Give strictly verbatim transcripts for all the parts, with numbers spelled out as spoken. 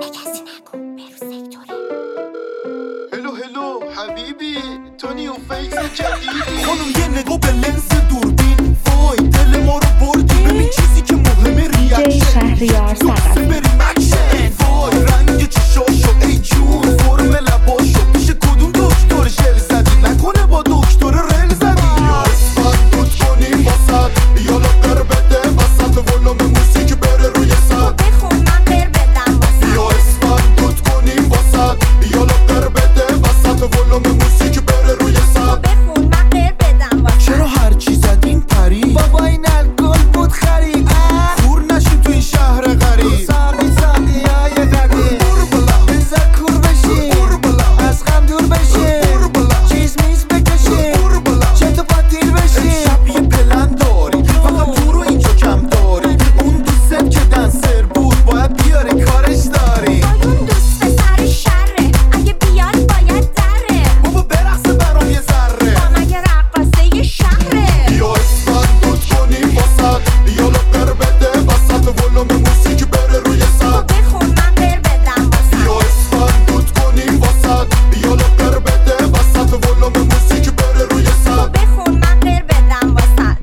کسی نگو برو سکتوره. هلو هلو حبیبی تو نیو فیس جدیدی. خانم یه نگاه به لنز دوربین، وای دل ما رو بردی. ببین چیزی که مهمه ریاکشن، شهریار سقفی بریم اکشن. وای رنگ چشاشو ای جون، فرم لباشو پیش کدوم دکتر ژل زدی؟ نکنه با دکتر رل زدی؟ یا اسفند بود کنیم واسد، یا لقر بده وسط ولوم موسیقی بره روی صد. بخون من قر بدم واسد. یا اسفند بود کنیم واسد، یا لقر بده وسط ولوم موسیقی بره روی صد. بخون من قر بدم واسد. چرا هرچی زدین پری؟ بابا این الکل بود خرید. خور نشو تو این شهر غریب. ساقی ساقی های قدیم بزا کور بشی، از غم دور بشی، چیز میز بکشی، چند پاتیر بشی. شب یه پلن داری فقط تو رو اینجا کم داری. اون دوست که دنسر بود باید بیاری کارش داری. اون دوست پسر شره اگه بیاد باید دره. بابا برقصه برام یه ذره، با مگه رقاصه یه شهره. یا اسفند بود کنیم واسد، یا لقر بده وسط ولوم موسیقی بره روی صد. بخون من قر بدم واسد. یا اسفند بود کنیم واسد، یا لقر بده وسط ولوم موسیقی بره روی صد. بخون من قر بدم واسد.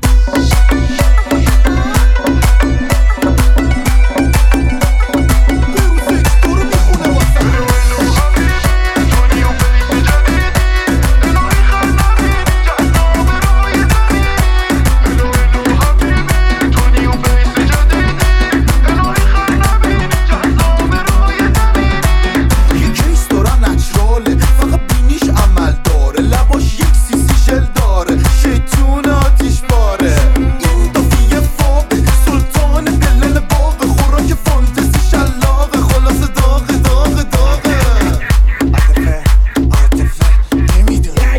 یه کیس دارن نچراله، فقط بینیش عمل داره. لباش یک سیسی ژل داره، شیطون آتیش باره. این دافیه فابه، سلطان دلل باغ. خوراک فانتزی شلاقه، خلاص داغ داغ داغه. عاطفه عاطفه نمیدونه.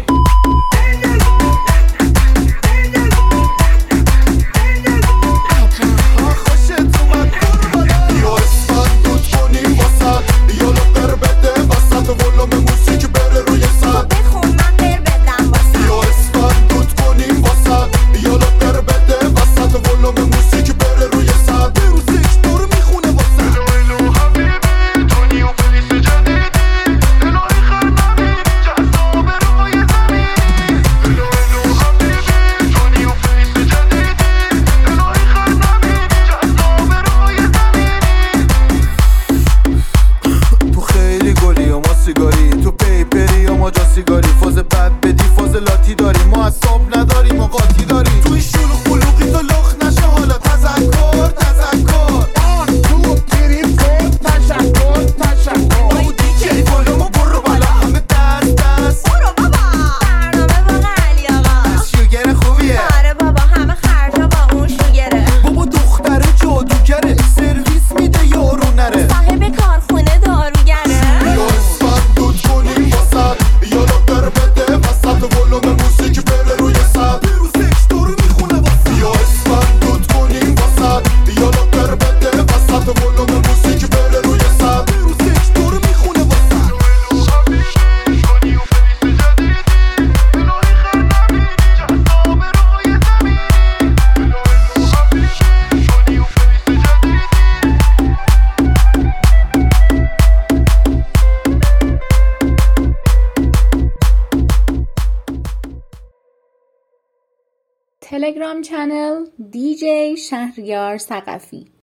خوشت اومد قربانه. یا اسفند بود کنیم واسد، یا لقر بده وسط ولوم موسیقی بره روی صد. بخون من قر بدم واسد. یا اسفند بود کنیم واسد، یا لقر بده وسط ولوم موسیقی بره روی صد. بروزش دور میخونه واسد. الو حبیبی تو نیو فلیس جدیدی، الهی خر نبینی جذاب روی زمین. الو الو حبیبی تو نیو فلیس جدیدی، الهی خر نبینی جذاب روی زمین. تو خیلی گلی و ما سیگاری، تو پیپری و ما جا سیگاری. فاز بد بدی فاز لاتی داری، ما اصاب نداریم و قاطی داریم. توی شلوغ بلوغی تو لخ نشه حالا. تذکر تذکر آن تو تیریم کن. تشکر تشکر او دیگه بالامو برو بالا. همه دست دست برو بابا. برنامه واقع علی آقا. شوگر خوبیه. آره بابا همه خرجا با اون شوگره. بابا دختر جادوگره، سرویس میده یارو نره. صاحب کارخونه داروگره. یا اسفند بود کنیم واسد، یا لقر بده وسط ولوم موسیقی بره روی صد. بروزش دور میخونه واسد. یا اسفند بود کنیم واسد، یا لقر بده وسط ولوم موسیقی بره روی صد. بروزش دور میخونه واسد. تلگرام چنل دی جی شهریار ثقفی.